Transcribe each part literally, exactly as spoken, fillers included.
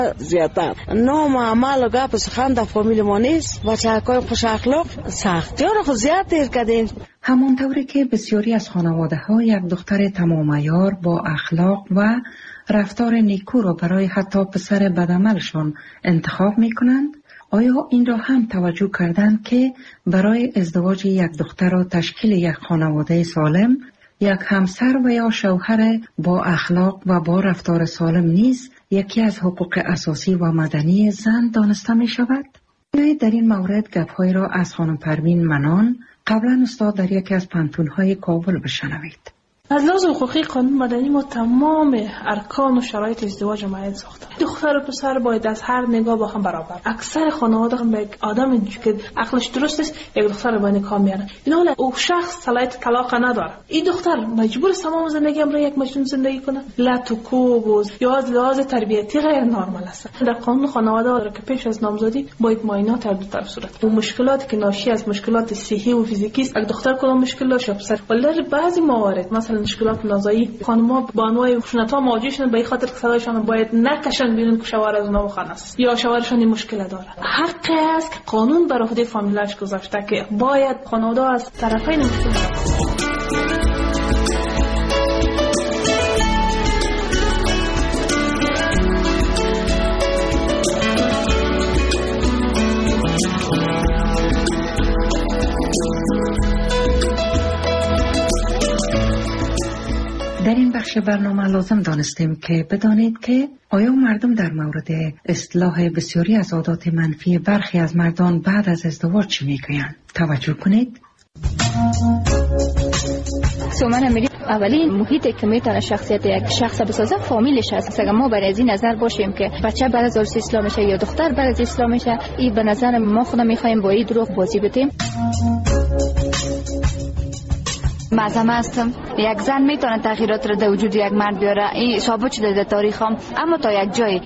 زیادتر نام عمل و گپ سخن در فامیل ما نیست. بچه‌های خوش اخلاق سختی‌ها خود زیاد دیر کردیم. همانطوری که بسیاری از خانواده‌ها یک دختر تمام عیار با اخلاق و رفتار نیکو را برای حتی پسر بدعملشان انتخاب می‌کنند، آیا این را هم توجه کردند که برای ازدواج یک دختر و تشکیل یک خانواده سالم، یک همسر و یا شوهر با اخلاق و با رفتار سالم نیز یکی از حقوق اساسی و مدنی زن دانسته می شود؟ در این مورد گپ‌های را از خانم پروین منان، قبلا استاد در یکی از پانتون‌های کابل بشنوید. از لحاظ حقوقی قانون مدنی ما تمام ارکان و شرایط ازدواج معین ساختیم. دختر و پسر باید از هر نگاه با هم برابر. اکثر خانواده هم یک آدم که عقلش درست است یک دختر رو با نکاح میارن. این حالا او شخص صلاحیت طلاق نداره. این دختر مجبور است تمام زندگی هم را یک مجنون زندگی کنه. لط و کوب یا از لحاظ تربیتی غیر نرمال است. در قانون خانواده را که پیش از نامزدی باید معاینات هر دو طرف صورت. اون مشکلاتی که ناشی از مشکلات صحی و فیزیکی است، یک دختر کدام مشکل داشته پسر. ولی در بعضی موارد مثلا مشکلات نازایی خانم‌ها با انواع خشونت‌ها مواجه شدن به خاطر که صدایشان باید نکشن بیرون که شوهر از اونها بخوان است یا شوهرشان این مشکل داره. حق است که قانون بر عهده فامیلش گذاشته که باید خانواده از طرفین مشکل در این بخش برنامه لازم دانستیم که بدانید که آیا مردم در مورد اصلاح بسیاری از عادات منفی برخی از مردان بعد از ازدواج چی میگویند؟ توجه کنید. سومن امیری اولین محیطی که میتونه شخصیت یک شخص بسازه فامیلش هست. اگر ما بر از این نظر باشیم که بچه بعد از عروسی اسلام میشه یا دختر بعد از اسلام میشه، این به نظر ما خودمون میخوایم با این دروغ بازی بتیم. معظم هستم یک زن میتونه تغییرات رو در وجود یک مرد بیاره، این ثابت شده در تاریخ هم، اما تا یک جایی.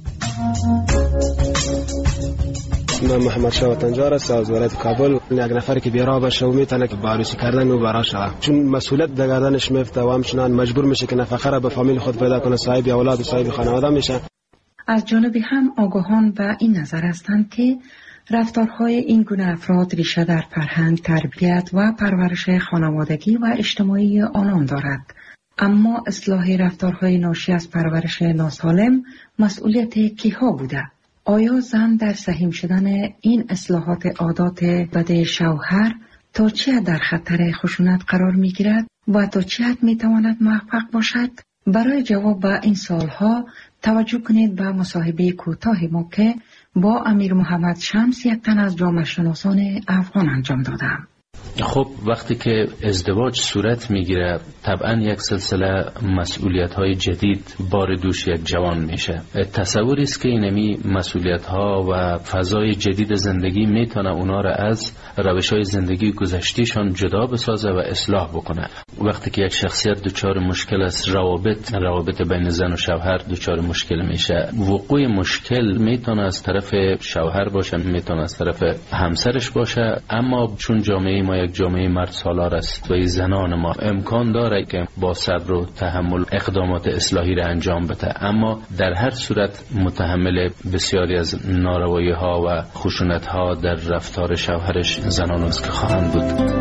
من محمد شاه تنجار است از ولایت کابل. یک نفر که بیراه باشه و میتونه که عروسی کردن او برا شود، چون مسئولیت در گردنش میفته و همچنان مجبور میشه که نفقه را به فامیل خود پیدا کنه، صاحب اولاد و صاحب خانواده میشه. از جانبی هم آگاهان به این نظر هستند که رفتارهای این گونه افراد ریشه در فرهنگ، تربیت و پرورش خانوادگی و اجتماعی آنان دارد. اما اصلاح رفتارهای ناشی از پرورش ناسالم مسئولیت کیها بوده؟ آیا زن در سهیم شدن این اصلاحات عادات بد شوهر تا چه حد در خطر خشونت قرار می گیرد و تا چه حد می تواند موفق باشد؟ برای جواب به این سوالها توجه کنید به مصاحبه کوتاه ما که با امیر محمد شمس، یک تن از جامعه شناسان افغان انجام دادم. خب وقتی که ازدواج صورت میگیره طبعا یک سلسله مسئولیت های جدید بار دوش یک جوان میشه. تصوری است که اینمی مسئولیت ها و فضای جدید زندگی میتونه اونا را از روش های زندگی گذشتیشان جدا بسازه و اصلاح بکنه. وقتی که یک شخصیت دچار مشکل است، روابط روابط بین زن و شوهر دچار مشکل میشه. وقوع مشکل میتونه از طرف شوهر باشه، میتونه از طرف همسرش باشه، اما چون جامعه ما یک جامعه مرد سالار است و این زنان ما امکان داره که با صبر و تحمل اقدامات اصلاحی را انجام بده، اما در هر صورت متحمل بسیاری از ناروایی ها و خشونت ها در رفتار شوهرش زنان است که خواهند بود.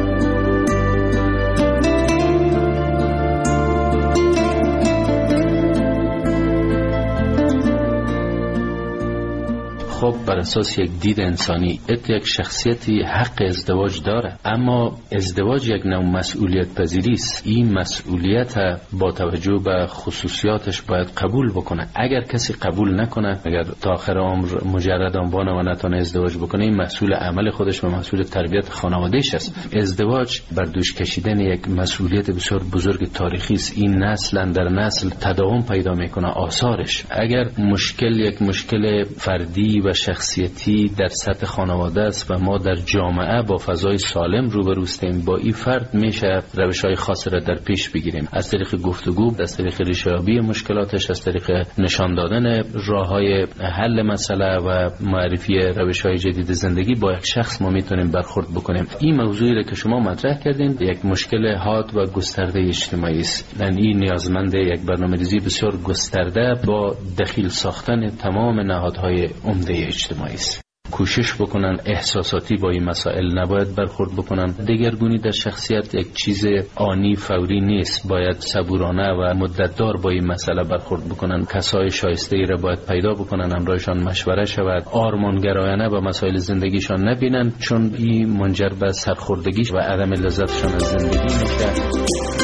خب بر اساس یک دید انسانی یک شخصیتی حق ازدواج داره، اما ازدواج یک نوع مسئولیت پذیری است. این مسئولیت با توجه به خصوصیاتش باید قبول بکنه. اگر کسی قبول نکنه، اگر تا آخر عمر مجردان بانه و نتونه ازدواج بکنه، این مسئول عمل خودش و مسئول تربیت خانوادهش است. ازدواج بر دوش کشیدن یک مسئولیت بسیار بزرگ تاریخی است. این نسل در نسل تداوم پیدا میکنه آثارش. اگر مشکل یک مشکل فردی و و شخصیتی در سطح خانواده است و ما در جامعه با فضای سالم روبروستیم، با این فرد میشه روش‌های خاصی را در پیش بگیریم، از طریق گفتگو، از طریق ریشه‌یابی مشکلاتش، از طریق نشان دادن راه‌های حل مسئله و معرفی روش‌های جدید زندگی با یک شخص ما میتونیم برخورد بکنیم. این موضوعی را که شما مطرح کردین یک مشکل حاد و گسترده اجتماعی است. این نیازمند یک برنامه‌ریزی بسیار گسترده با دخیل ساختن تمام نهادهای عمده اجتماعی است. کوشش بکنن احساساتی با این مسائل نباید برخورد بکنن. دگرگونی در شخصیت یک چیز آنی فوری نیست، باید صبورانه و مدتدار با این مسئله برخورد بکنن. کسای شایسته ای را باید پیدا بکنن، همراهشان مشوره شود، آرمانگرایانه به مسائل زندگیشان نبینن، چون این منجر به سرخوردگی و عدم لذتشان از زندگی میشه.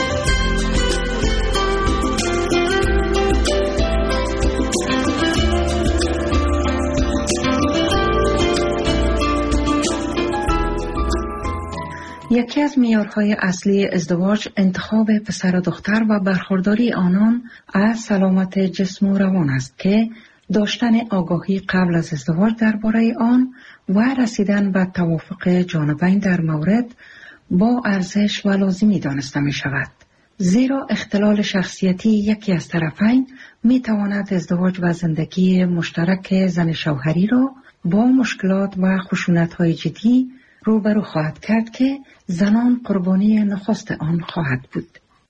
یکی از معیارهای اصلی ازدواج انتخاب پسر و دختر و برخورداری آنان از سلامت جسم و روان است که داشتن آگاهی قبل از ازدواج درباره آن و رسیدن به توافق جانبین در مورد با ارزش و لازمی دانسته می شود. زیرا اختلال شخصیتی یکی از طرفین می تواند ازدواج و زندگی مشترک زن شوهری را با مشکلات و خشونت‌های جدی روبرو خواهد کرد که زنان قربانی نخست آن خواهد بود.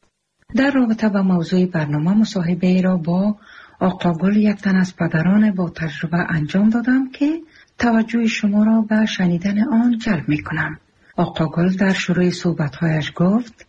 در رابطه با موضوع برنامه مصاحبه ای را با آقا گل، یک تن از پدران با تجربه، انجام دادم که توجه شما را به شنیدن آن جلب می کنم. آقا گل در شروع صحبت‌هایش گفت: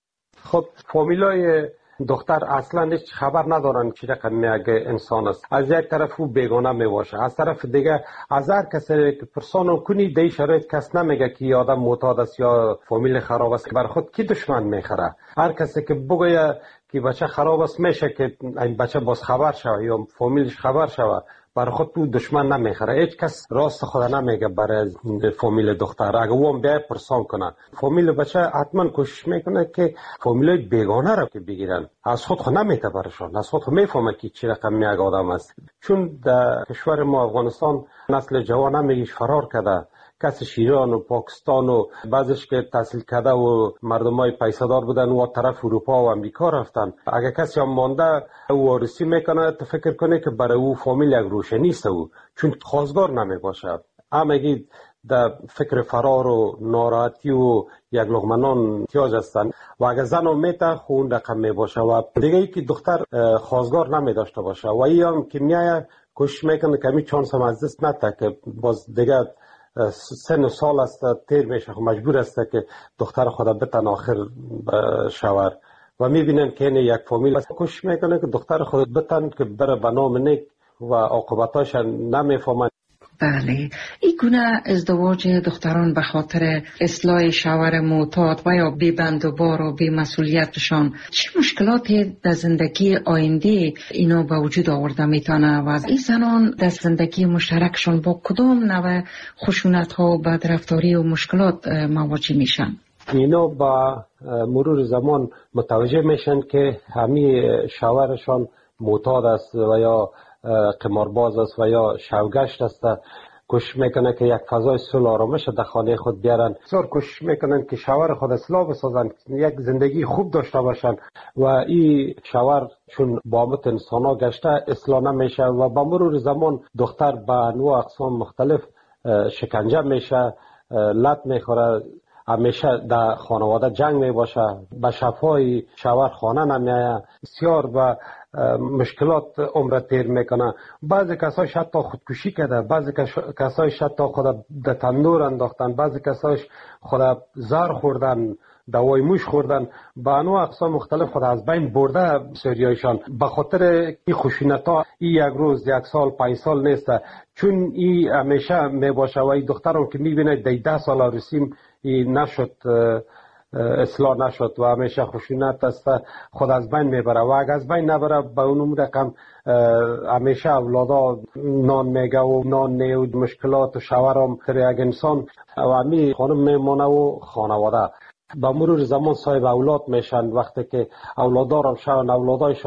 خب فامیلای دختر اصلا هیچ خبر ندارن چی رقم یک انسان است. از یک طرف او بیگانه می باشه، از طرف دیگه از هر کسی که پرسان کنی دی شرایط کس نمیگه که آدم معتاد است یا فامیل خراب است، بر خود کی دشمن میخره. هر کسی که بگه که بچه خراب است میشه که این بچه باز خبر شوه یا فامیلش خبر شوه، برای خود تو دشمن نمیخره. هیچ کس راست خود نمیگه برای فامیل دختر. اگه او هم بیای پرسان کنه فامیل بچه، حتما کوشش میکنه که فامیل بیگانه رو که بگیرن. از خود خود نمیته برشان، از خود خود میفهمه که چی رقم یک آدم است. چون در کشور ما افغانستان نسل جوان همیش فرار کرده، کسش ایران و پاکستان و بعضش که تحصیل کرده و مردمای پیسه‌دار بودن و طرف اروپا و امریکا رفتن. اگه کسی هم مانده او وارثی میکنه، تو فکر کنه که برای او فامیل یک روشنی است، او چون خواستگار نمی باشه. همگی در فکر فرار و ناراحتی و یک لقمه نان احتیاج هستن و اگه زن هم میته خون رقم می باشه و دیگه ای که دختر خواستگار نمی داشته باشه و ای هم که میایه کوشش میکنه که می چانس هم از دست نده که باز دیگه سن و سال است تیر میشه، مجبور است که دختر خود بتن آخر شوهر و میبینن که این یک فامیل کوشش میکنه که دختر خود بتن که بره به نام نیک و عاقبتاش نمیفهمن. بله، این گونه ازدواج دختران به خاطر اصلاح شوهر معتاد و یا بی بند و بار و بی مسئولیتشان چه مشکلاتی در زندگی آینده اینا به وجود آورده میتونه و از این زنان در زندگی مشترکشان با کدام نوع خشونت ها و بدرفتاری و مشکلات مواجه میشن؟ اینا با مرور زمان متوجه میشن که همین شوهرشان معتاد است و یا قمارباز است و یا شوگشت است. کوشش میکنه که یک فضای صلح آرامش در خانه خود بیارن. بسیار کوشش میکنن که شوهر خود اصلاح بسازن، یک زندگی خوب داشته باشن و این شوهر چون بامت انسان ها گشته اصلاح نمیشه و با مرور زمان دختر به انواع اقسام مختلف شکنجه میشه، لط میخوره، همیشه در خانواده جنگ می باشه، به شفای شوهر خانه نمیایه، بسیار به مشکلات عمر تیر میکنه. بعضی کسایش حتی خودکشی کرده، بعضی کسایش حتی خود در تندور انداختن، بعضی کسایش خود زهر خوردن، دوای موش خوردن، به انواع اقسام مختلف خود از بین برده بسیاریایشان. به خاطر این خشونت ها این یک روز، یک سال، پنج سال نیست، چون این همیشه می باشه و این دختران که میبینه دی ده سال عروسیم این نشد، اصلاح نشد و همیشه خشونت است، خود از بین میبره و اگر از بین نبره به اونم رقم همیشه اولادا نان میگه و نان نی و مشکلات و شوهرم تر یک انسان و همی خانم میمانه و خانواده با مرور زمان صاحب اولاد میشن. وقتی که اولادارم شون، اولادایشم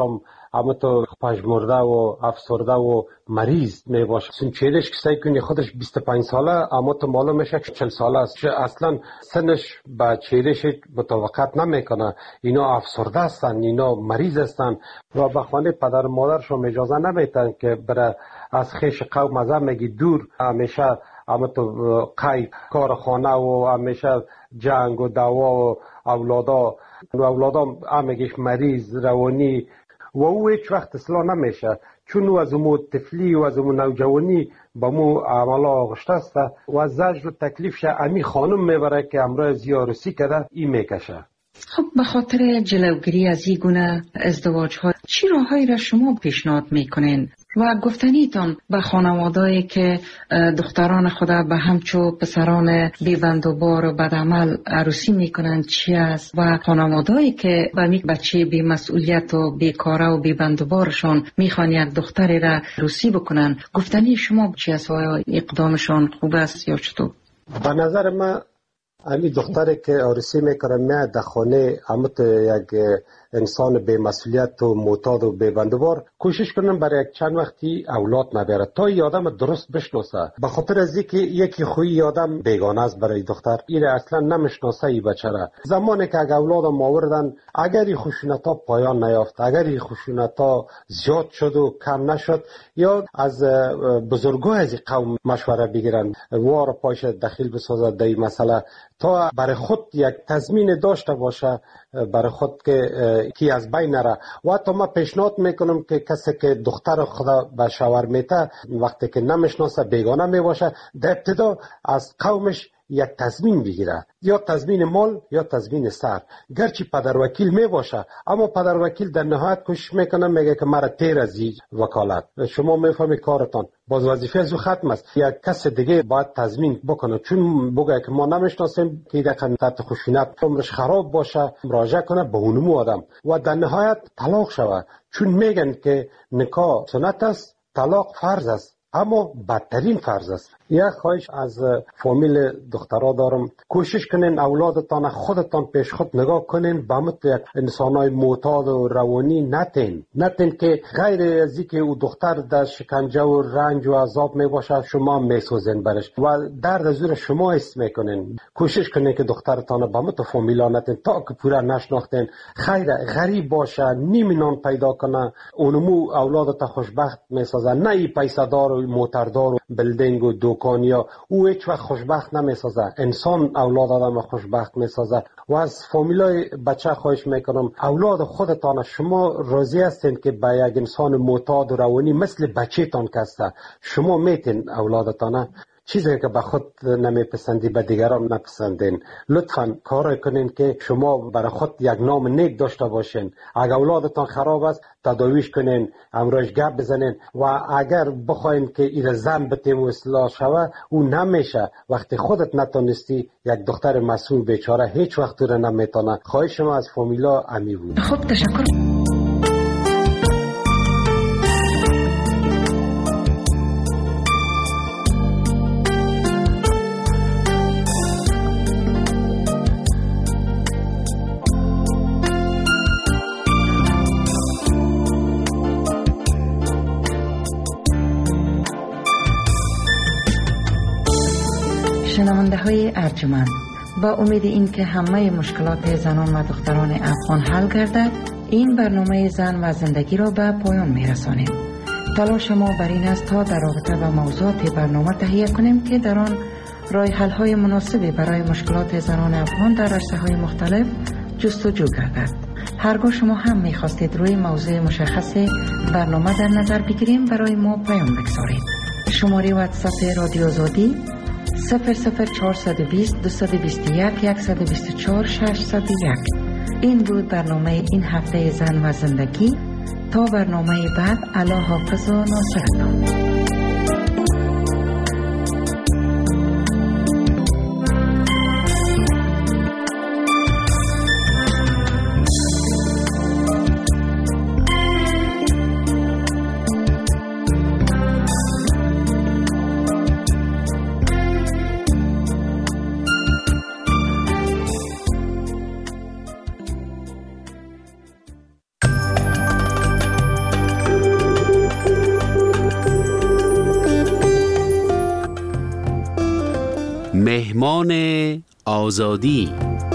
اما تو پژمرده و افسرده و مریض می باشه. سن چهرش کسایی کنی خودش بیست و پنج ساله اما تو معلوم میشه که چهل ساله است. اصلا سنش با چهرش مطابقت نمیکنه. اینا افسرده هستن، اینا مریض هستن و به خانه پدر و مادرشون اجازه نمیدن که برای از خیش قوم ازم میگی دور. همیشه اما تو قید کار خانه و همیشه جنگ و دعوا و اولادا و اولادا همگیش مریض روانی و او هیچ وقت اصلاح نمیشه، چون او از امو طفلی و از امو نوجوانی با مو عملا آغشته است و از زجر و تکلیفش امی خانم میبره که امرای زیارسی کرده این میکشه. خب به خاطر جلوگیری از این گونه ازدواج ها چی راههایی را شما پیشنهاد میکنین و گفتنیتان به خانوادهایی که دختران خدا به همچو پسران بی‌بندوبار و بدعمل عروسی میکنن چی است و خانوادهایی که به یک بچه بی مسئولیت و بیکاره و بی‌بندوبارشان میخوان یک دختری را عروسی بکنن، گفتنی شما چی است و اقدامشان خوب است یا چطور؟ به نظر من امی دختری که عروسی میکنه میاد در خانه اما یک انسان به مسئولیت و معتاد و به بندوبار کوشش کنن برای یک چند وقتی اولاد نبره تا این آدم درست بشناسه. به خاطر از اینکه یکی خوی آدم بیگانه است برای دختر، این اصلا نمیشناسه این بچه را. زمانی که اگه اولادم آوردن اگر این خشونت‌ها پایان نیافت، اگر این خشونت‌ها زیاد شد و کم نشد، یا از بزرگای از قوم مشوره بگیرن وار پاش دخیل بسازد در این مسئله تا برای خود یک تضمین داشته باشه برای خود که کی از بین نره. و حتی ما پیشنهاد میکنم که کسی که دختر خدا به شوهر میته وقتی که نمیشناسه بیگانه میباشه در ابتدا از قومش یک تضمین بگیره، یا تضمین مال یا تضمین سر. گرچه پدر وکیل می باشه اما پدر وکیل در نهایت کوشش میکنه میگه که مرا تیر از این وکالت شما میفهمی کارتان باز وظیفه از او ختم است، یک کس دیگه باید تضمین بکنه، چون بگه که ما نمیشناسیم که دقیقا تحت خشونت عمرش خراب باشه مراجعه کنه به اونمو آدم و در نهایت طلاق شوه. چون میگن که نکاح سنت است، طلاق فرض است، اما بدترین فرض است. یک خواهش از فامیل دخترها دارم، کوشش کنین اولادتان خودتان پیش خود نگاه کنین، به مثل یک انسانای معتاد و روانی نتین نتین که غیر از اینکه او دختر در شکنجه و رنج و عذاب می باشه شما میسوزین برش و درد از او شما حس میکنین. کوشش کنین که دخترتان به مثل فامیلا نتین تا که پورا نشناختین، خیر غریب باشه نیم نان پیدا کنه اونمو اولادت خوشبخت میسازه، نه ای پیسه دار و موتردار و بلدینگ و دکانیا او هیچ وقت خوشبخت نمیسازه. انسان اولاد آدم خوشبخت میسازه. و از فامیلای بچه خواهش میکنم اولاد خودتان شما راضی هستین که به یک انسان معتاد و روانی مثل بچه تان کسته شما میتین اولادتان چیزی که به خود نمیپسندی به دیگران نپسندین. لطفاً کار کنین که شما برای خود یک نام نیک داشته باشین. اگر اولادتان خراب است تداویش کنین، امروز گپ بزنین و اگر بخواین که این زن بتیم و اصلاح شوه او نمیشه. وقتی خودت نتونستی یک دختر مسئول بیچاره هیچ وقت رو نمیتونه. خواهش شما از فامیلا امی بود. خب تشکر. شنونده های ارجمند، با امید این که همه مشکلات زنان و دختران افغان حل گردد این برنامه زن و زندگی را به پایان می رسانیم. تلاش ما بر این است تا در رابطه با موضوعات برنامه تهیه کنیم که در آن راه حل های مناسبی برای مشکلات زنان افغان در عرصه های مختلف جستجو گردد. هرگاه شما هم می خواستید روی موضوع مشخص برنامه در نظر بگیریم برای ما پیام بگذارید. شماره واتساپ رادیو آزادی صفر صفر چهارصد و بیست دویست و بیست و یک صد و بیست و چهار ششصد و یک. این بود برنامه این هفته زن و زندگی. تا برنامه بعد، الله حافظ و ناصرتان. مهمان آزادی.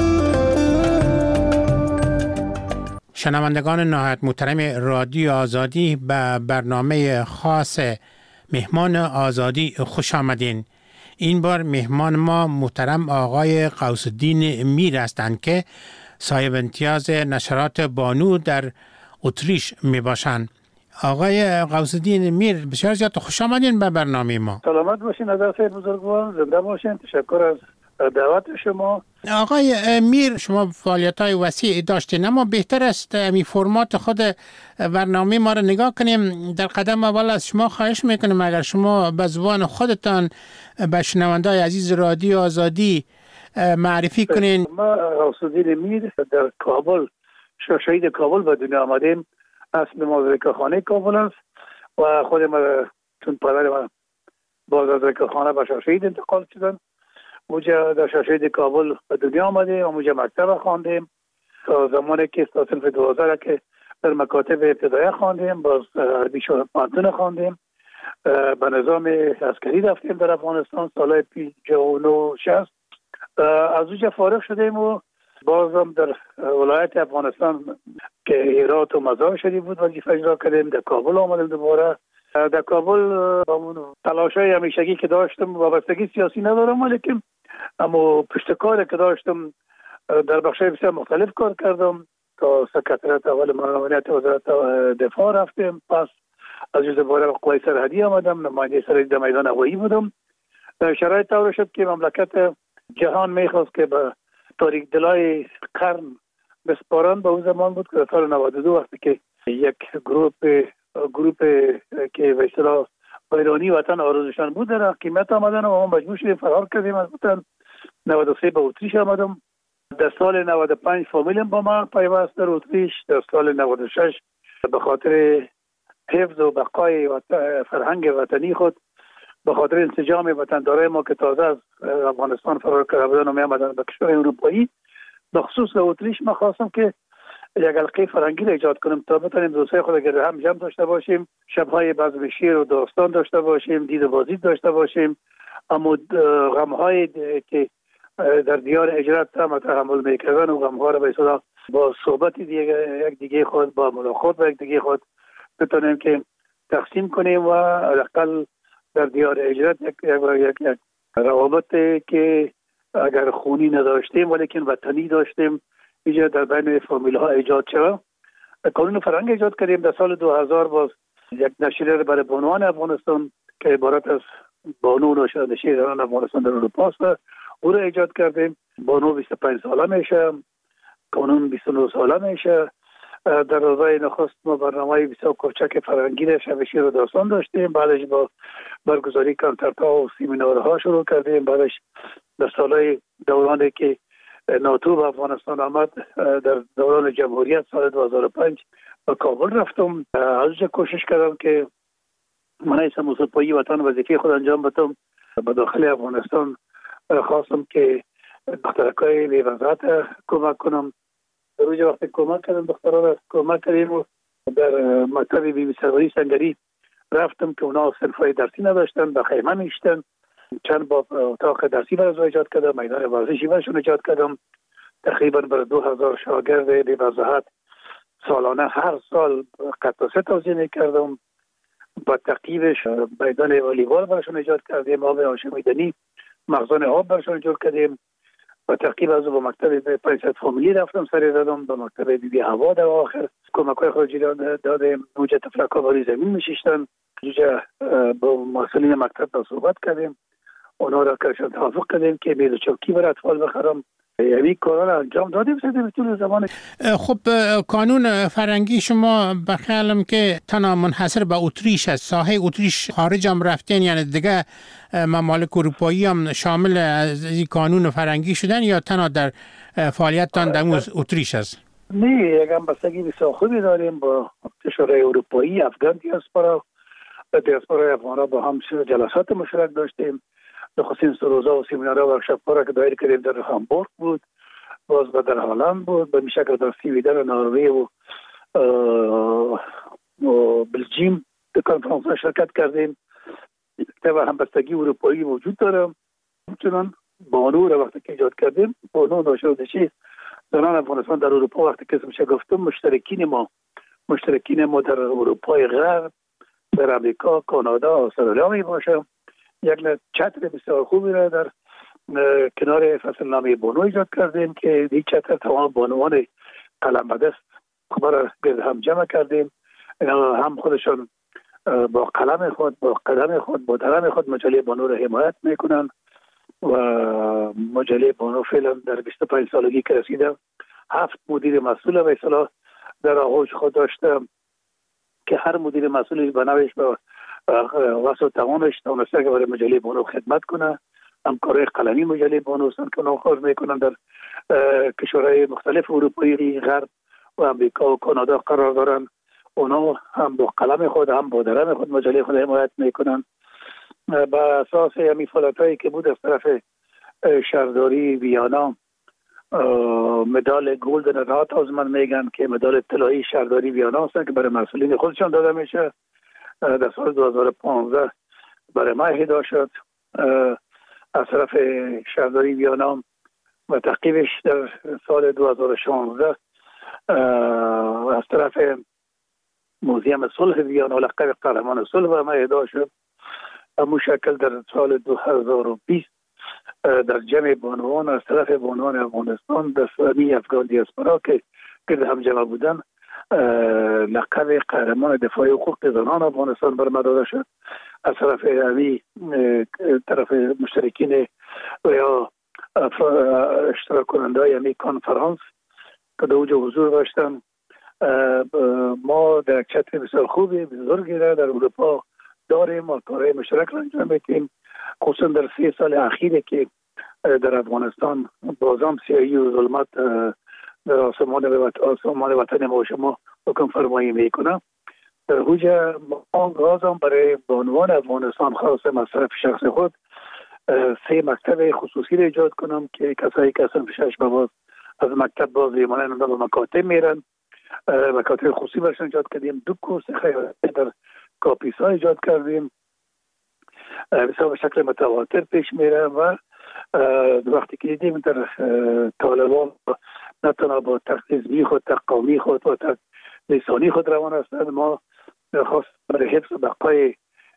شنوندگان نهایت محترم رادیو آزادی به برنامه خاص مهمان آزادی خوش آمدین. این بار مهمان ما محترم آقای غوث الدین میر هستند که صاحب امتیاز نشرات بانو در اتریش می باشند. آقای غوث الدین میر بسیار زیاد خوش آمدین به برنامه ما. سلامت باشین نظر خیر بزرگوار، زنده باشین. تشکر از دعوت شما. آقای میر، شما فعالیت‌های وسیع داشتین، اما بهتر است امی فرمات خود برنامه ما را نگاه کنیم. در قدم اول از شما خواهش میکنیم اگر شما به زبان خودتان به شنونده‌های عزیز رادیو آزادی معرفی کنین. ما غوث الدین میر در کابل، شهید کابل به دنیا آمدیم. اصل ما زکاخانه کابل است و خود ما چون پدر ما باز از زکاخانه به شهید انتقال شدن. موجه در شهید کابل به دنیا آمدیم و موجه مکتب خواندیم تا زمانی که تا صنف دوازده که در مکاتب ابتدایی خواندیم، باز عربی شو پانتون خواندیم. به نظام عسکری رفتیم در افغانستان سالهای پنجاه و نه شصت. از اونجا فارغ شدیم و بازم در ولایت افغانستان که هرات و مزار شریف بود وظیفه اجرا کردیم. در کابل آمدیم دوباره. در کابل با اون تلاشای همیشگی که داشتم، وابستگی سیاسی ندارم ولیکن اما پشتکار که داشتم در بخشای بسیار مختلف کار کردم. تا سکرتریات اول معاونت وزارت دفاع رفتیم، پس از جز دوباره قوای سرحدی آمدم، نماینده سرحدی در میدان هوایی بودم. شرایط طور شد که مملکت جهان میخواست که به تاریک دلای قرن بسپارند. به اون زمان بود که در سال نود و دو وقتی که یک گروپ گروپ که به اصطلاح ایرانی وطن آرزوشان بود در حکومت آمدن و ما مجبور شدیم فرار کردیم از وطن. نود و سه به اتریش آمدم. در سال نود و پنج فامیلم با من پیوست در اتریش. در سال نود و شش به خاطر حفظ و بقای وطن فرهنگ وطنی خود، به خاطر انسجام وطندارای ما که تازه از افغانستان فرار کرده بودن و می آمدن به کشور اروپایی، به خصوص در اتریش ما خواستم که یک حلقه فرهنگی را ایجاد کنیم تا بتونیم دوستای خود گرد هم جمع داشته باشیم، شب‌های بزم شعر و داستان داشته باشیم، دید و بازدید داشته باشیم، اما غم‌های که در دیار اجرت هم تحمل میکردن و غم‌ها را به اصطلاح با صحبت دیگه یک دیگه خود، با ملاقات با یک دیگه خود بتونیم که تقسیم کنیم و حداقل در دیار اجرت یک یک یک روابط که اگر خونی نداشتیم ولیکن وطنی داشتیم اینجا در بین فامیل ها ایجاد شد. قانون فرهنگ ایجاد کردیم. در سال دو هزار باز یک نشریه برای بانوان افغانستان که عبارت از بانو نشریه‌داران افغانستان در اروپا است او را ایجاد کردیم. بانو بیست و پنج ساله میشه، قانون بیست و نه ساله میشه. در روزهای نخست ما برنامه بسیار کوچک فرهنگی را شب شعر و داستان داشتیم. بعدش با برگزاری کنسرت‌ها و سمینارها شروع کردیم. بعدش در سالهای دورانی که ناتو به افغانستان آمد، در دوران جمهوریت سال دو هزار و پنج به کابل رفتم. از اونجا کوشش کردم که من ایسا موسیقی وطن وظیفه خود انجام بدم. به داخل افغانستان خواستم که دخترکای بی وضعیت کمک کنم. در اونجا وقتی کمک کردم دختران را کمک کردیم و در مکتب بی بی سروری سنگری رفتم که اونا صنفای درسی نداشتن، به خیمه میشتن. چند با اتاق درسی برای ایجاد کردم، میدان ورزشی برشون ایجاد کردم. تقریبا بر دو هزار شاگرد بی وضاحت سالانه هر سال قطعه توزیع میکردم. با تقییبش میدان والیبال برشون ایجاد کردیم، آب آشامیدنی مخزن آب برشون ایجاد کردیم. با تقییب از با مکتب پنجصد فامیلی رفتم سری دادم، با مکتب بی بی هوا در آخر کمک‌های خارجی دادیم. اونجا تفلک‌ها باری زمین میشیشتن. اونجا با مسئولین مکتب با صحبت کردیم، اونا را کشان توافق کردیم که میز چوکی برای اطفال بخرم. یعنی کارا را انجام دادیم سیده طول زمان. خب قانون فرهنگی شما بخیالم که تنها منحصر به اتریش است. ساحه اتریش خارج هم رفتین، یعنی دیگه ممالک اروپایی هم شامل از این قانون فرهنگی شدن یا تنها در فعالیتتان در اتریش است؟ نه، یک همبستگی بسیار خوبی داریم با کشورهای اروپایی. افغان دیاسپورا و دیاسپورای افغانا با هم جلسات مشترک داشتیم. نخستین روزا و سمینارها و ورکشاپ‌ها را که دایر کردیم در هامبورگ بود، باز در هلند بود، به شکل در سویدن و نروژ و و بلژیم در کنفرانس‌ها شرکت کردیم. و همبستگی اروپایی وجود داره. همچنان بانو را وقتی که ایجاد کردیم، بانو ناشر چیست؟ زنان افغانستان در اروپا وقتی که اسمش گفتم مشترکین ما مشترکین ما در اروپای غرب، در امریکا، کانادا، استرالیا می باشه. یک چتر بسیار خوبی را در کنار فصل نامه بانو ایجاد کردیم که این چتر تمام بانوان قلم به دست خبر را گرد هم جمع کردیم. هم خودشان با قلم خود، با قدم خود، با درم خود مجله بانو را حمایت میکنن و مجله بانو فعلا در بیست و پنج سالگی که رسیده هفت مدیر مسئول به اصطلاح در آغوش خود داشته که هر مدیر مسئولی به نوعش به وسع توانش تونسته که برای مجله بانو خدمت کنه. همکارای قلمی مجله بانو هستند که اونا کار میکنن در کشورهای مختلف اروپایی غرب و امریکا و کانادا قرار دارن. اونا هم با قلم خود هم با درم خود مجله خود حمایت میکنن. به اساس همین فعالیتایی که بود از طرف شهرداری ویانا مدال گلدن رات من میگن که مدال طلایی شهرداری ویانا هستن که برای مسئولین خودشان داده میشه. در سال دو هزار و پانزده برای ما اهدا شد از طرف شهرداری ویانا و تعقیبش در سال دو هزار و شانزده از طرف موزیم صلح ویانا لقب قهرمان صلح و ما اهدا شد. همون شکل در سال دو هزار و بیست در جمع بانوان از طرف بانوان افغانستان در سامی افغان دیاسپورا که گرد هم جمع بودن لقب قهرمان دفاع حقوق زنان افغانستان بر ما داده شد. از طرف امی طرف مشترکین و یا اشتراک کننده های امی کانفرانس که در اوجه حضور داشتن. ما در چتر بسیار خوبی بزرگی در اروپا داریم و کارهای مشترک را انجام میدیم، خصوصا در سه سال اخیره که در افغانستان بازم سیاهی و ظلمت در آسمان آسمان وطن ما و شما حکم فرمایی میکنه. در حوجه ما گازم برای بانوان افغانستان خاص مصرف شخص خود سه مکتب خصوصی را ایجاد کنم که کسایی که اصلا شش باز از مکتب باز ایمانه به مکاتب میرن. مکاتب خصوصی برشان ایجاد کردیم. دو کورس خیلی در کاپیسا ایجاد کردیم بسیار به شکل متواتر پیش میره و وقتی که دیدیم در طالبان نه تنها با تقدیزی خود، تقامی خود و لسانی خود روان هستند، ما خاص برای حفظ بقای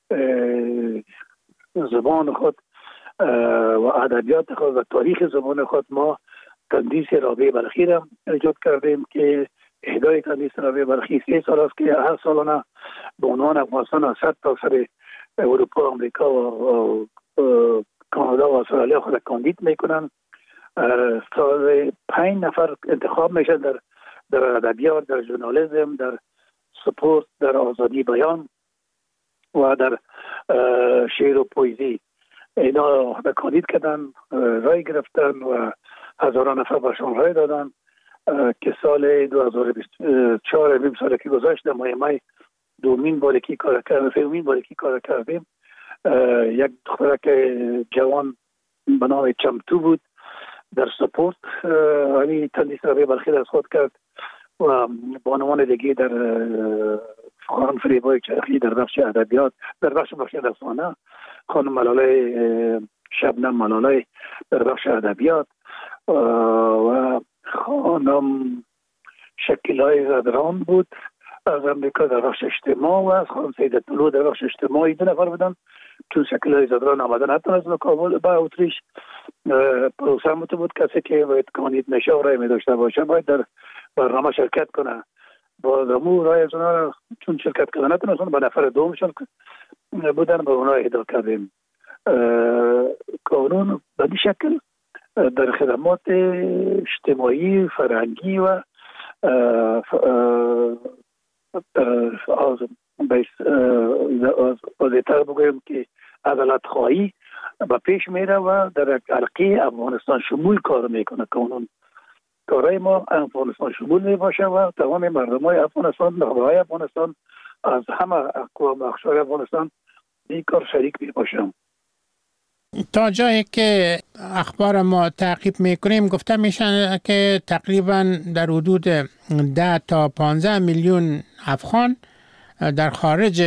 زبان خود و ادبیات خود و تاریخ زبان خود ما تندیس رابعه بلخی را ایجاد کردیم که اهدای تندیس رابعه بلخی سه سال است که هر سالانه به عنوان افغانستان از صد تا سر اروپا، امریکا و کانادا و استرالیا خود کاندید میکنن. سال پنج نفر انتخاب میشن در در ادبیات، در ژورنالیسم، در سپورت، در آزادی بیان و در شعر و پویزی. اینا خود کاندید کردن، رای گرفتن و هزاران نفر برشان رای دادن که سال دو هزار و بیست و چهار نیم سال که گذشت ماه می دومین باری که کار کردیم، سومین باری که کار کردیم. یک دخترک جوان به نام چمتو بود در سپورت همین تندیس رابعه بلخی از خود کرد و بانوان دیگه در خانم فریبای چرخی در بخش ادبیات، در بخش بخش رسانه خانم ملاله شبنم ملاله در بخش ادبیات و خانم شکیلای زدران بود از امریکا در بخش اجتماع و از خانم سیده طلوع در بخش اجتماعی. دو نفر بودن چون شکیلای زدران آمدن حتی از کابل با اتریش. پروسه متو بود کسی که باید کاندید نشه و رای می داشته باشه باید در برنامه شرکت کنه. با دمو رای از اونا چون شرکت کردن نتونستن با نفر دومشون بودن با اونا اهدا کردیم. قانون به این شکل در خدمات اجتماعی، فرهنگی و از بازیتر بگویم که عدالت خواهی به پیش میره و در حلقه افغانستان شمول کار میکنه. قانون کارهای ما افغانستان شمول میباشه و تمام مردم های افغانستان، نخبه های افغانستان از همه اقوام اقشار افغانستان این کار شریک میباشم. تا جایی که اخبار ما تعقیب میکنیم گفته میشن که تقریبا در حدود ده تا پانزده میلیون افغان در خارج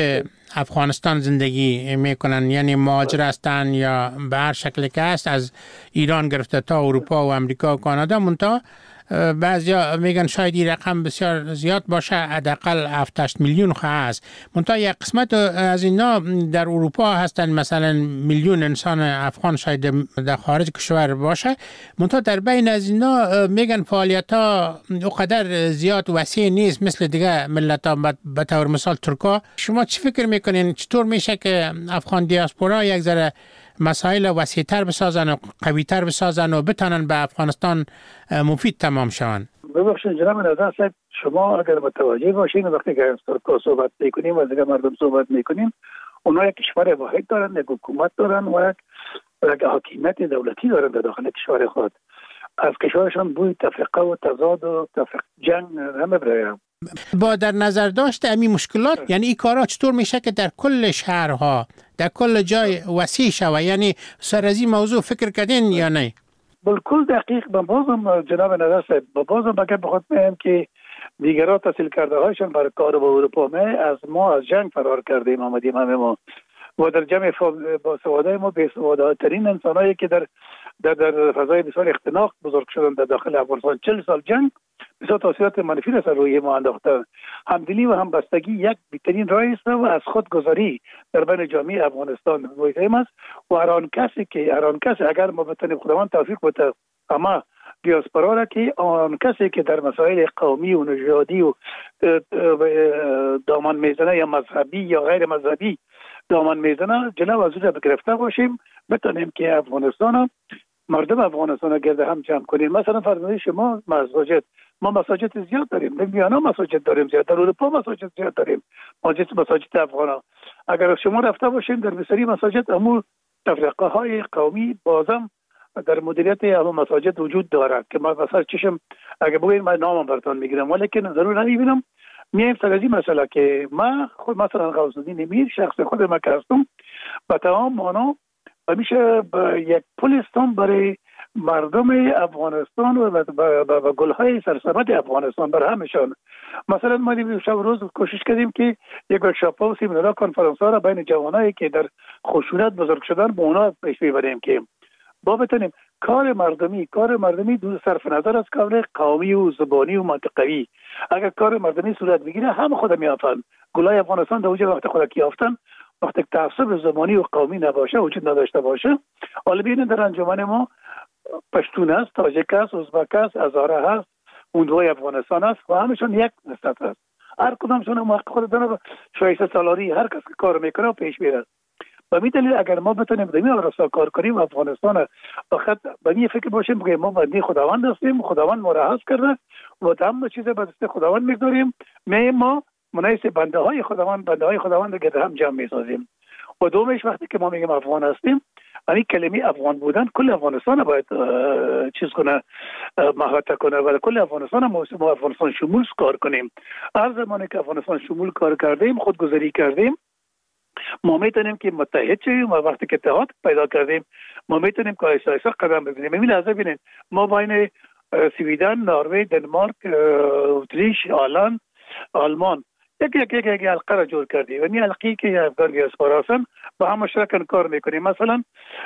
افغانستان زندگی میکنن، یعنی مهاجر هستن یا به هر شکل که هست از ایران گرفته تا اروپا و امریکا و کانادا. منتها بعضیا میگن شاید این رقم بسیار زیاد باشه، حداقل هفت هشت میلیون هست. منتها یک قسمت از اینا در اروپا هستن، مثلا میلیون انسان افغان شاید در خارج کشور باشه. منتها در بین از اینا میگن فعالیت ها اونقدر زیاد وسیع نیست مثل دیگه ملت ها، به طور مثال ترکا. شما چی فکر میکنین چطور میشه که افغان دیاسپورا یک ذره مسائل وسیع‌تر بسازن و قوی‌تر بسازن و بتونن به افغانستان مفید تمام شون؟ ببخشید جناب نظر صاحب، شما اگر متوجه باشین وقتی که از ترکا صحبت میکنیم و از دیگه مردم صحبت میکنیم، اونا یک کشور واحد دارن، یک حکومت دارن و یک حاکمیت دولتی دارن در داخل کشور خود. از کشورشان بوی تفرقه و تضاد و تفرقه جنگ نمیبره. با در نظر داشت همین مشکلات، یعنی این کارا چطور میشه که در کل شهرها در کل جای وسیع شوه؟ یعنی سر از این موضوع فکر کردین یا نه؟ بالکل دقیق. با بازم جناب نظر صاحب، با بازم بگه بخواد مهم که دیگرها تحصیل کرده هایشان برای کار با اروپا می از ما از جنگ فرار کردیم آمدیم همه ما و در جمع با سواده ما به سواده ترین انسان هایی که در در, در فضای بسیار اختناق بزرگ شدن در داخل افغانستان. چهل سال جنگ بسیار تاثیرات منفی را سر روی ما انداخته. همدلی و همبستگی یک بهترین راه است و از خودگذاری در بین جامعه افغانستان مهم است و هر آن کسی که هر آن کسی اگر ما بتونیم خداوند توفیق بده اما دیاسپورا را که آن کسی که در مسائل قومی و نژادی و دامن میزنه یا مذهبی یا غیر مذهبی دامن میزنه جلو از اون گرفته باشیم، بتونیم که افغانستان مردم افغانستان را گرد هم جمع کنیم. مثلا فرمایید شما مساجد، ما مساجد زیاد داریم، در میانا مساجد داریم زیاد، در اروپا مساجد زیاد داریم، مساجد مساجد افغانا. اگر شما رفته باشین در بسیاری مساجد امور تفرقه های قومی بازم در مدیریت همون مساجد وجود دارد که ما مثلا چشم اگر بگویم من نامم براتون میگیرم، ولیکن ضرور نمیبینم. میایم سر از این مسئله که ما خود مثلا غوث الدین امیر شخص خود ما که هستم با تمام مانا همیشه یک پلیستان برای مردم افغانستان و با گلهای سرسبد افغانستان بر همشان. مثلا ما شب روز کوشش کردیم که یک ورکشاپ و سیمینار کنفرانس ها را بین جوانایی که در خشونت بزرگ شدن به اونا پیش ببریم که با بتونیم کار مردمی کار مردمی دو صرف نظر از کار قومی و زبانی و منطقوی. اگر کار مردمی صورت بگیره هم خود میافن. گلای افغانستان در اونجا وقت خود کی یافتن وقتی تعصب زبانی و قومی نباشه وجود نداشته باشه. حالا ببینید در انجمن ما پشتون است، تاجیک است، ازبک است، هزاره هست، اوندوی افغانستان است و همشون یک نسبت است. هر کدامشون موقع خود دارن شایسته سالاری هر کس که کار میکنه و پیش میره. و می دلیل اگر ما بتونیم دمی راستا کار کنیم افغانستان فقط به این فکر باشیم که ما بندی خداوند هستیم، خداوند ما را حفظ کرده و همه چیز به دست خداوند میگذاریم، می ما مناسب بنده های خداوند بنده های خداوند گرد هم جمع میسازیم. و دومش وقتی که ما میگیم افغان هستیم، یعنی کلمه افغان بودن کل افغانستان باید چیز کنه، محاطه کنه و کل افغانستان ما افغانستان شمول کار کنیم. هر زمانی که افغانستان شمول کار کردیم، خودگذاری کردیم، ما میتونیم که متحد شویم و وقتی که اتحاد پیدا کردیم ما میتونیم که ایسا ایسا قدم بزنیم. این لحظه بینید ما بین سویدن، نروژ، دنمارک، اتریش، هلند، آلمان یک یک یک یک حلقه را جور کردیم. یعنی حلقه‌ای که افغان دیاسپورا هستن با هم مشترکاً کار میکنیم. مثلا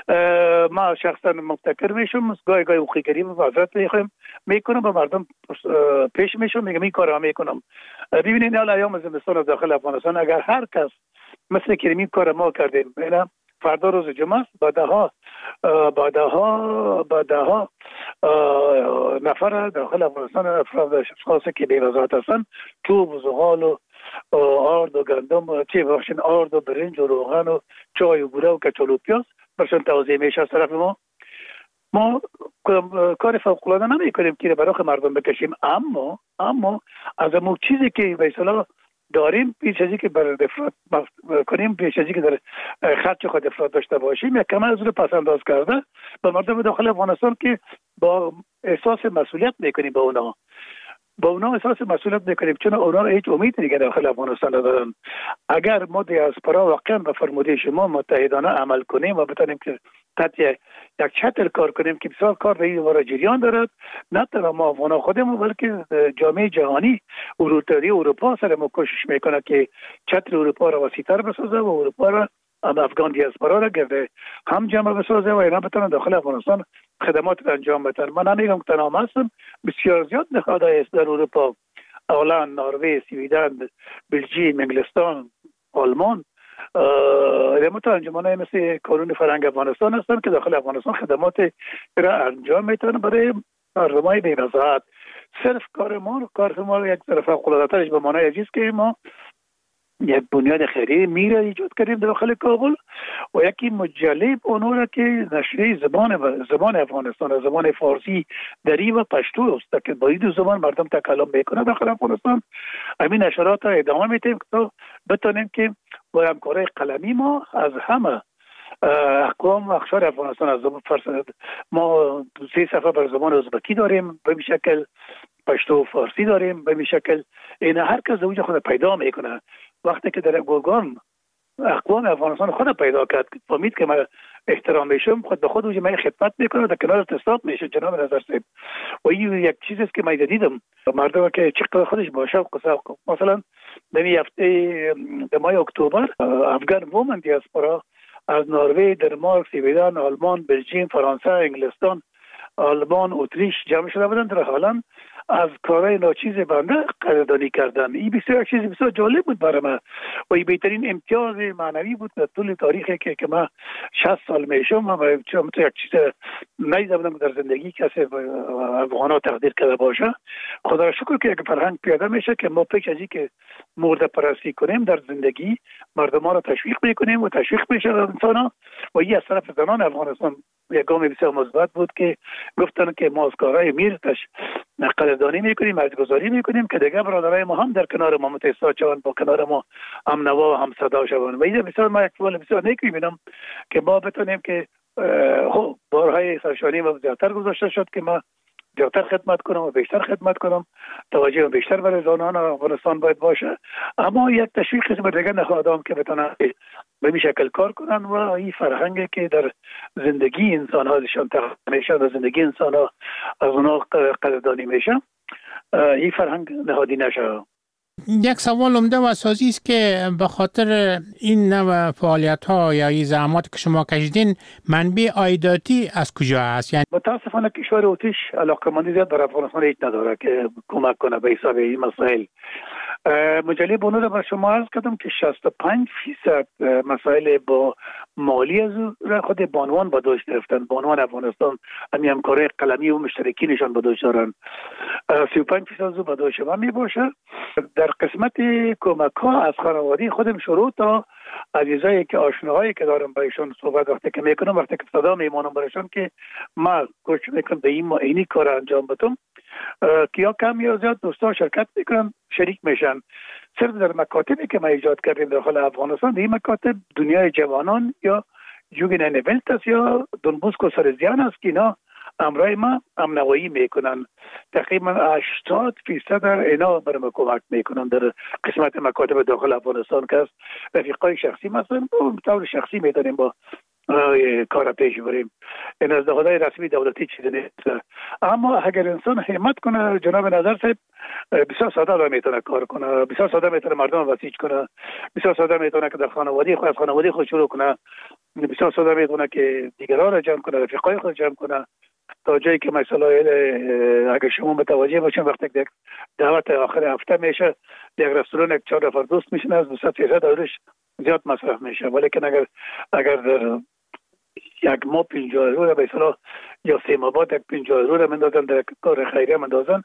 ما شخصا مبتکر میشم، گاهی گاهی اوخیگری و وزارت میخوایم میکنم با مردم پیش میشم میگم این کارا میکنم. ببینید حالا ایام زمستان داخل افغانستان اگر هر کس مثل که این کار ما کردیم، اینا فردا روز جمعه است، بعدها بعدها بعدها نفر داخل افغانستان افراد اشخاصی که بی وزارت هستن چوب و زغال و آرد و گندم چی بخشین آرد و برنج و روغن و چای و بوره و کچالو و پیاز برشان توزیع میشه از طرف ما. ما کار فوق العاده نمی کنیم که برای مردم بکشیم، اما اما از اون چیزی که به اصطلاح داریم پیش ازی که بر افراد کنیم، پیش ازی که در خرج خود افراد داشته باشیم، یک کمال از اون پس انداز کرده به مردم داخل افغانستان که با احساس مسئولیت میکنیم با اونا. با اونا احساس مسئولیت میکنیم، چون اونا هیچ امید دیگه داخل افغانستان ندارن. اگر ما دیاسپورا واقعا به فرموده شما متحدانه عمل کنیم و بتونیم که تحت یک چتر کار کنیم که بسیار کار به این جریان دارد، نه تنها ما افغان خودمون بلکه جامعه جهانی اروپا اروپا سر ما کوشش میکنه که چتر اروپا را وسیع‌تر بسازه و اروپا را افغان دیاسپورا را گرده هم جمع بسازه و اینا بتونن داخل افغانستان خدمات انجام بدن. من نمیگم که تنها هستم، بسیار زیاد نهادهای است در اروپا، هلند، نروژ، سوئدن، بلژیک، انگلستان، آلمان، خدمات انجمنهای مثل کانون فرهنگ افغانستان هستند که داخل افغانستان خدمات را انجام میتونن برای مردمای بی‌نظارت. صرف کار ما کار ما یک طرف فوق‌العاده‌ترش به معنای عزیز که ما یک بنیاد خیریه میره ایجاد کردیم داخل کابل و یکی مجله اونو را که نشریه زبان زبان افغانستان، زبان فارسی، دری و پشتو است که با این دو زبان مردم تکلم میکنه داخل افغانستان. همین نشرات را ادامه میدیم تا بتونیم که با همکاری قلمی ما از همه اقوام و اقشار افغانستان، از زبان ما سه صفحه بر زبان ازبکی داریم، به شکل پشتو و فارسی داریم، به شکل این هر کس زوج خود پیدا میکنه. وقتی که در گرگان اقوام افغانستان خود پیدا کرد، فهمید که من احترام میشم، خود به خود من خدمت میکنه، در کنار تصاب میشه. جناب نظر صاحب، و این یک چیزی است که من دیدم مردم که چقدر خودش باشه قصه. مثلا در هفته در ماه اکتبر افغان وومن دیاسپورا از نروژ، دانمارک، سوئدن، آلمان، بلژیک، فرانسه، انگلستان، آلمان، اتریش جمع شده بودند در هلند از کارهای ناچیز بنده قدردانی کردن. این بسیار چیز بسیار جالب بود برای من و این بهترین امتیاز معنوی بود در طول تاریخی که که من شصت سال میشم و چون یک چیز ندیده بودم در زندگی کسی افغانا تقدیر کرده باشه. خدا را شکر که یک فرهنگ پیاده میشه که ما پیش از این که مرده پرستی کنیم در زندگی مردم را تشویق میکنیم و تشویق میشه انسان و این از طرف زنان افغانستان یک گام بسیار مثبت بود که گفتن که ما از کارهای میرتش قدردانی میکنیم، ارزش‌گذاری میکنیم که دیگه برادرای ما هم در کنار ما متحد شوند، با کنار ما هم نوا و هم صدا شوند. و این بسیار ما یک سوال بسیار نیک میبینم که ما بتونیم که خب بارهای سرشانی و زیادتر گذاشته شد که ما زیادتر خدمت کنم و بیشتر خدمت کنم، توجه بیشتر برای زنان افغانستان باید باشه، اما یک تشویق بر دیگه نهادام که بتونن به این شکل کار کنن و این فرهنگی که در زندگی انسان ها ازشان تقدیر میشه، در زندگی انسان ها از اونها قدردانی میشه، این فرهنگ نهادی نشه. یک سوال عمده و اساسی است که به خاطر این نوع فعالیت ها یا این زحمات که شما کشیدین منبع عایداتی از کجا هست؟ یعنی متاسفانه کشور اتریش علاقه‌مندی زیاد برای افغانستان هیچ نداره که کمک کنه به حساب این مسائل. مجله بونو را بر شما عرض کردم که شصت و پنج فیصد مسائل با مالی از را خود بانوان به دوش گرفتن. بانوان افغانستان همین همکاری قلمی و مشترکی نشان به دوش دارن. سی و پنج فیصد از به دوش ما می باشه. در قسمت کمک ها از خانواده خودم شروع تا عزیزایی که آشناهایی که دارم برایشون صحبت وقتی که میکنم، وقتی که صدا میمانم برایشون که ما کوشش میکنم به این ما اینی کار انجام بدم که یا کم یا زیاد دوستان شرکت میکنن، شریک میشن. صرف در مکاتبی که ما ایجاد کردیم داخل افغانستان، این مکاتب دنیای جوانان یا جوگین نویلت است یا دونبوسکو سرزیان است که اینا امرای ما امنوایی میکنن. تقریبا هشتاد فیصد در اینا برای ما کمک میکنن در قسمت مکاتب داخل افغانستان که است رفیقای شخصی مثلا به طور شخصی میدانیم با کار پیش بریم. این از نهادهای رسمی دولتی چیزی نیست، اما اگر انسان همت کنه جناب نظر صاحب بسیار ساده را میتونه کار کنه، بسیار ساده میتونه مردم وسیج کنه، بسیار ساده میتونه که در خانواده خود از خانواده خود شروع کنه، بسیار ساده میتونه که دیگران را جمع کنه، رفیقای خود جمع کنه تا جایی که مثلا اگر شما متوجه باشین وقتی که دعوت آخر هفته میشه یک رستوران یک چهار نفر دوست میشن از دویست فیصد دورش زیاد مصرف میشه، ولی که اگر اگر در یک ماه پنجاه یورو را به اصطلاح یا سه ماه بعد یک پنجاه یورو را مندازن در کار خیریه مندازن،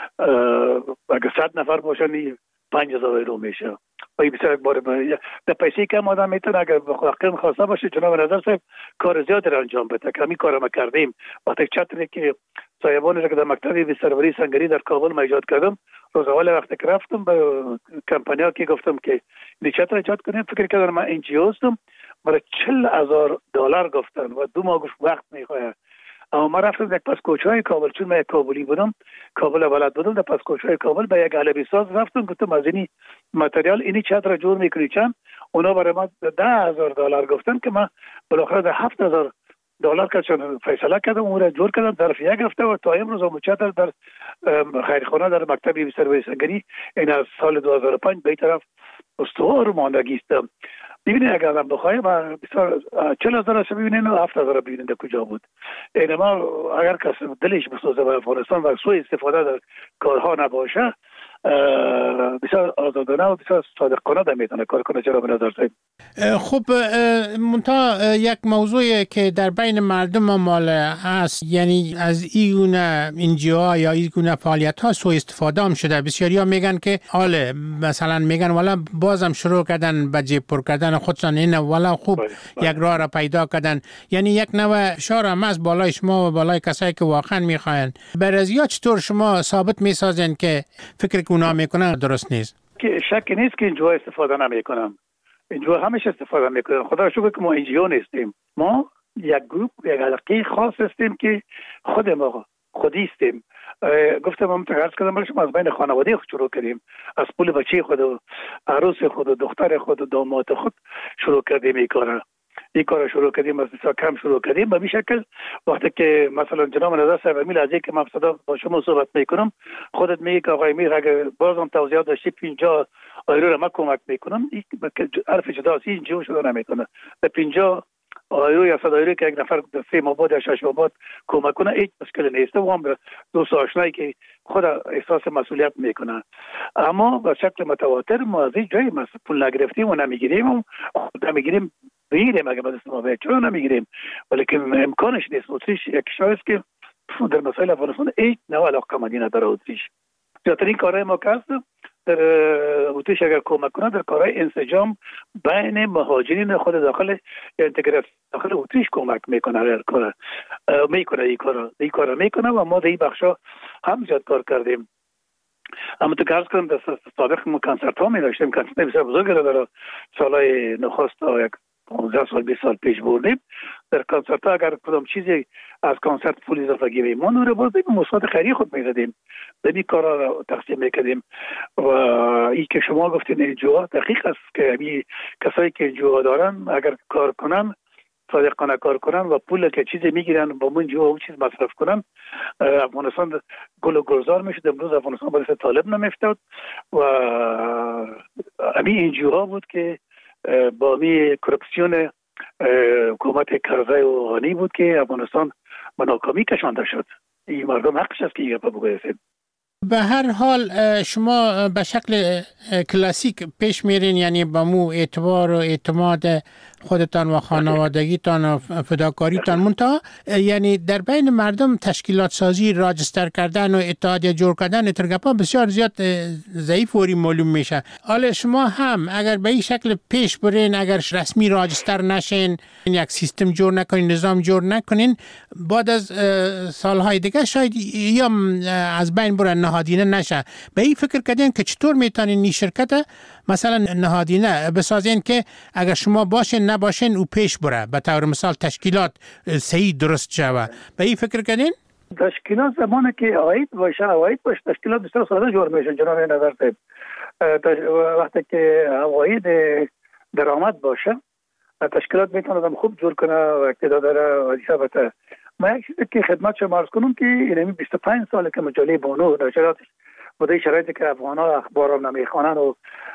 اگر صد نفر باشن پنج هزار یورو میشه و این بسیار بار در پیسه کم آدم میتونه اگر واقعا خواسته باشه جناب نظر صاحب کار زیاد را انجام بده که همین کار ما کردیم. وقتی چتری که صاحبانی را که در مکتب سروری سنگری در کابل ما ایجاد کردم، روز اول وقتی که رفتم به کمپانیا که گفتم که این چتر ایجاد کنیم، فکر کردم من ان جی او هستم، برای چهل هزار دلار گفتن و دو ماه گفت وقت میخواد. اما ما رفتم یک پاسکوچهای کابل، چون من یک کابلی بودم، کابل بلد بودم، در پاسکوچهای کابل به یک علوی ساز رفتم، گفتم از اینی متریال اینی چتر جور میکنی چند؟ اونا برای ما ده هزار دلار گفتن که من بالاخره ده هفت هزار دلار کردم، فیصله کردم، اون را جور کردم ظرف یک هفته و تا امروز هم چتر در خیرخانه در مکتب سرویسگری این از سال دو هزار و پنج به طرف استوار ماندگی است. ببینید اگر آدم بخواهیم بسیار چهل هزار است ببینید و هفت هزار ببینید کجا بود. اینما اگر کس دلش بسوزه به افغانستان و سوء استفاده در کارها نباشه بسیار آزادانه و بسیار صادقانه در میتونه کار کنه. چرا به نظر سید؟ خب منتها یک موضوعی که در بین مردم مال هست، یعنی از این گونه انجیوها یا این گونه فعالیت ها سوء استفاده هم شده. بسیاری ها میگن که آله مثلا میگن والا بازم شروع کردن به جیب پر کردن خودشان، این والا خوب یک راه را پیدا کردن. یعنی یک نوع شار هم از بالای شما و بالای کسایی که واقعا میخواین. برازیا چطور شما ثابت میسازین که فکر که اونا میکنن درست نیست؟ که شک نیست که اینجا استفاده نمیکنن، اینجا همیشه استفاده میکنن. خدا شکر که ما اینجا نیستیم، ما یک گروه یک علاقه خاص هستیم که خود ما خودی هستیم. گفتم هم تقرض کردم برشم از بین خانواده خود شروع کردیم، از پول بچه خود و عروس خود و دختر خود و داماد خود شروع کردیم این کارا این کارا شروع کردیم، از بسیار کم شروع کردیم. به این شکل وقتی که مثلا جناب نظر صاحب امیل از که من صدا با شما صحبت میکنم، خودت میگی که آقای امیر اگر بازم توضیحات داشتی پنجاه آیرو را من کمک میکنم، این حرف جداست، این جو شده نمیکنه. به پنجاه آیرو یا صد آیرو که یک نفر سه ماه بعد یا شش ماه بعد کمک کنه هیچ مشکل نیست و هم دوست آشنایی که خود احساس مسئولیت میکنه. اما به شکل متواتر ما از این جای پول نگرفتیم و نمیگیریم و خود نمیگیریم بگیریم اگه بدست ما باید، چرا نمیگیریم؟ ولیکن امکانش نیست. اتریش یک کشور است که در مسائل افغانستان هیچ نوع علاقه‌مندی نداره. اتریش زیادترین کارهای ما که هست در اتریش اگر کمک کنه در کارهای انسجام بین مهاجرین خود داخل انتگراسیون داخل اتریش کمک میکنه. هر کار میکنه این کارا این کارا میکنه و ما در این بخشا هم زیاد کار کردیم. اما تو عرض کنم در سابق ما کنسرت ها می داشتیم، کنسرت بسیار بزرگ را در سالهای نخست تا یک پانزده سال بیست سال پیش بردیم. در کنسرت ها اگر کدام چیزی از کنسرت پول اضافه گیریم ما نور باز به مثبت خیری خود میدادیم، به این کارا را تقسیم میکردیم. و این که شما گفتین انجوها دقیق است که این کسایی که انجوها دارن اگر کار کنن صادقانه کار کنن و پول که چیزی میگیرن با من جو اون چیز مصرف کنن، افغانستان گل و گلزار میشد. امروز افغانستان باعث طالب نمیفتاد و همین انجوها بود که با می کرپسیون حکومت کرزی و غنی بود که افغانستان به ناکامی کشانده شد. این مردم حقش است که این گپ بگوید. به هر حال شما به شکل کلاسیک پیش میرین، یعنی با مو اعتبار و اعتماد خودتان و خانوادگیتان و فداکاریتان، منتها یعنی در بین مردم تشکیلات سازی، راجستر کردن و اتحادیه جور کردن ترگپا بسیار زیاد ضعیف و معلوم میشه. حالا شما هم اگر به این شکل پیش برین، اگر رسمی راجستر نشین، یک سیستم جور نکنین، نظام جور نکنین، بعد از سالهای دیگه شاید یا از بین برن، نهادینه نشه. به این فکر کردین که چطور میتونین این شرکت مثلا نهادینه بسازین که اگر شما باشین نباشین او پیش بره، به طور مثال تشکیلات صحیح درست شوه؟ به این فکر کردین؟ تشکیلات زمانی که عاید باشه عواید باشه تشکیلات بسیار ساده جور میشن. جناب نظر صاحب وقتی که عواید درآمد باشه تشکیلات میتونه خوب جور کنه و اقتدار داره و حسابته. ما یک چیزی که خدمت شما عرض کنم که اینمی بیست و پنج ساله که مجله بانو در شرایط بوده شرایطی که افغان‌ها اخبار هم نمیخوانن و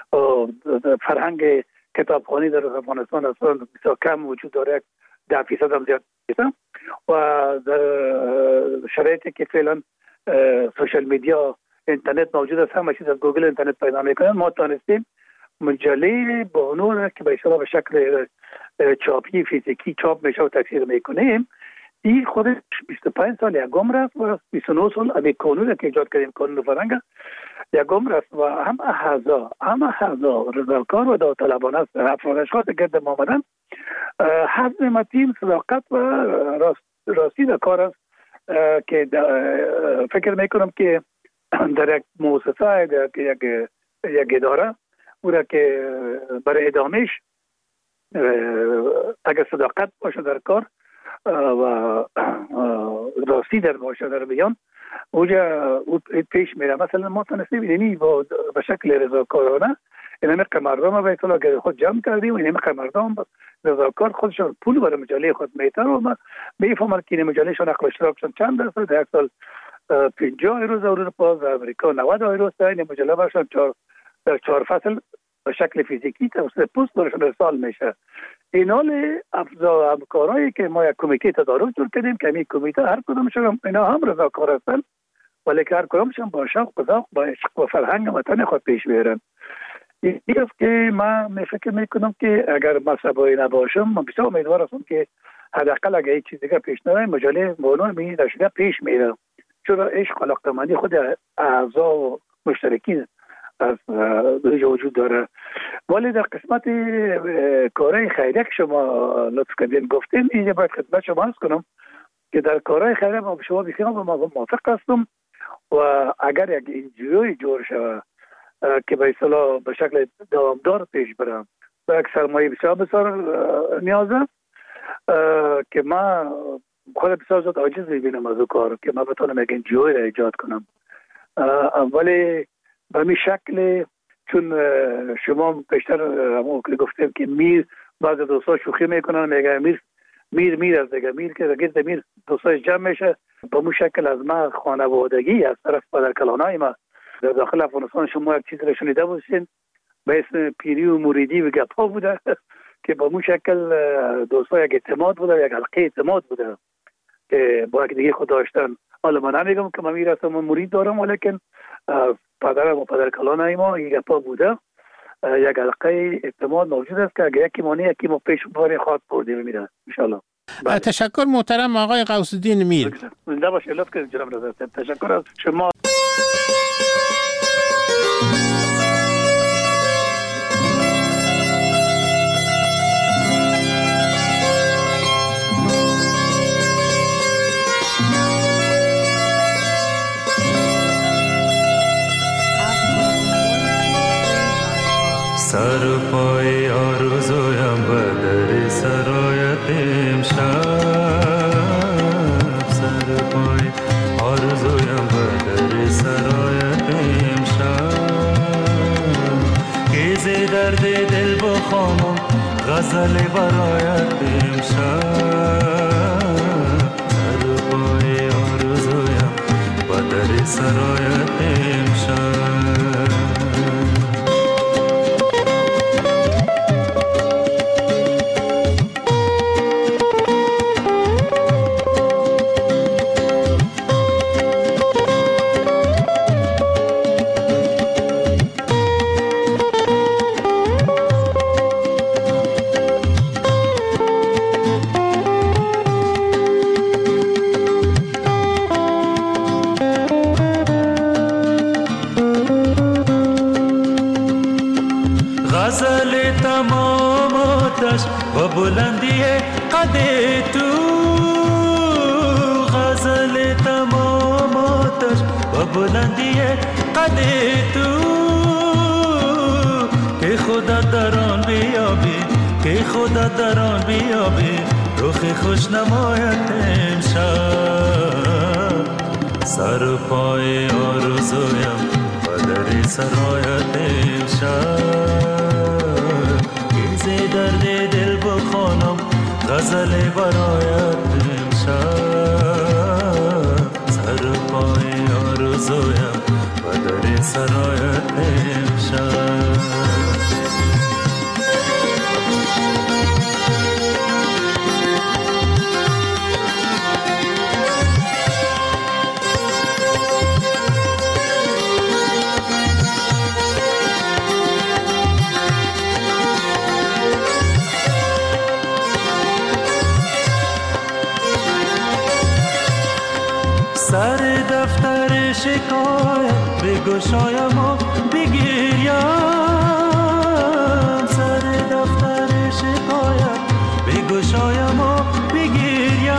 فرهنگ کتابخوانی در افغانستان اصلا بسیار کم وجود داره، ده فیصد هم زیاد نیست و در شرایطی که فعلا سوشال میدیا اینترنت موجود است، همه چیز از گوگل اینترنت پیدا میکنن، ما تانستیم مجله بانو را که به اصطلاح به شکل چاپی فیزیکی چاپ میشه و تفسیر میکنیم. این خودش بیست و پنج سال یکم رفت و بیست و نه سال امی قانون که ایجاد کردیم، قانون فرهنگ یکم رفت و هم احزا هم احزا رضاکار و داوطلبانه است. افراد اشخاص گرد ما آمدن حزم متین، صداقت و راست راستی در کار است که فکر میکنم که در یک مؤسسه، در یک یک اداره او را که برای ادامهش اگر صداقت باشه در کار و راستی در باشه در بیان اوجا پیش میره. مثلا ما تونستیم اینی با به شکل رضاکارانه این همه مردم بیت الله که خود جمع کردیم و این همه مردم رضاکار خودشون پول برای مجله خود میتن و ما میفهمن که این مجلهشون نقل اشتراکشون چند درصد، یک سال پنجاه یورو اروپا و امریکا نود یورو است. این مجله برشون چهار چهار فصل به شکل فیزیکی توسط پست برشون ارسال میشه. این حال افزا همکارایی که ما یک کمیته تدارک جور کردیم که این کمیته هر کدومشون اینا هم رضاکار هستن ولی که هر کدومشون با شوق و ذوق با عشق و فرهنگ وطن خود پیش میرن. این است که من می فکر میکنم که اگر مذهبی نباشم من بسیار امیدوار هستم که حداقل اگر هیچ چیز دیگه پیش نره مجله موضوع می داشته پیش میره، چون عشق و علاقه‌مندی خود اعضا و مشترکین از وجود داره. ولی در قسمت کارهای خیریه که شما لطف کردین گفتین اینجا باید خدمت شما عرض کنم که در کارهای خیریه ما به شما بسیار موافق هستم و اگر یک انجیوی جور شود که به اصطلاح به شکل دوامدار پیش برم و یک سرمایه بسیار بسیار نیازه که من خود بسیار زود عاجز میبینم از او کار که من بتونم یک انجیوی را ایجاد کنم. ولی به همین شکل چون شما بیشتر همون که گفتیم که میر بعض دوستا شوخی میکنن میگه میر میر میر از دیگه میر که گرد میر دوستاش جمع میشه. به همون شکل از ما خانوادگی از طرف پدرکلانای ما در داخل افغانستان شما یک چیز را شنیده باشین به اسم پیری و موریدی و گپا بوده که به همون شکل دوستا یک اعتماد بوده، یک حلقه اعتماد بوده که با یک دیگه خود داشتن. حالا من نمیگم که من میرسم من مرید دارم ولیکن پدرم و پدرکلانای ما یک گپا بوده، یک حلقه اعتماد موجود است که اگه یکی مانی یکی ما پیش باری خواهد بردیم میره ان شاء الله. تشکر محترم آقای غوث الدین میر. زنده باشید. لطف کنید جناب رضا. تشکر از شما. سر پای آرزویم به در سرایت امشب، سر پای آرزویم به در سرایت امشب، که ز درد دل بخوانم غزل برایت امشب، سر پای آرزویم به در سرایت امشب. و بلندی قد تو، غزل تمام آتش و بلندی قد تو، که خدا در آن بیابی، که خدا در آن بیابی، رخ خوش نمایت امشب، سر پای آرزویم و در سرایت امشب، درد دل بخوانم غزل برایت امشب، سر پای آرزویم و در سرایت امشب. سر دفتر شکایت بگشایم و بگیریم، سر دفتر شکایت بگشایم و بگیریم،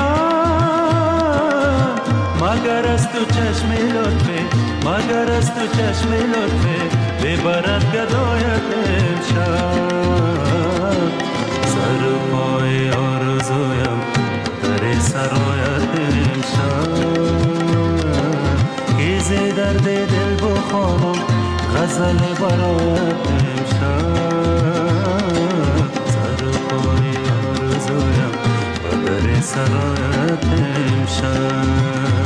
مگر از تو چشم لطفه، مگر از تو چشم لطفه ببرد گدایت امشب، سر پای آرزویم در سرایت امشب کیزه درد دل بخوانم غزل برایت امشب سر پای آرزویم و در سرایت امشب